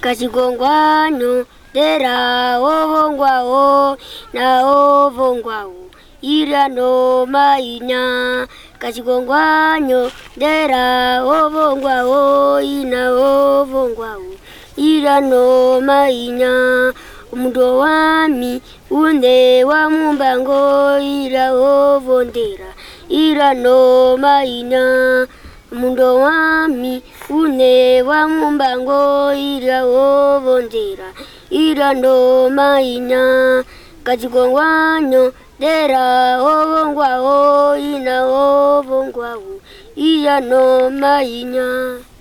Kachigongwanyo dera ovongwao na ovongwao ira no mainya. Kachigongwanyo dera ovongwao ina ovongwao ira no mainya. Umundo wami une wa mumbango ira ovondera ira no mainya. Umundo wami une wa mumbango ira ovondera ira no mainya. Kachigongwanyo dera ovongwao ina ovongwao ira no mainya.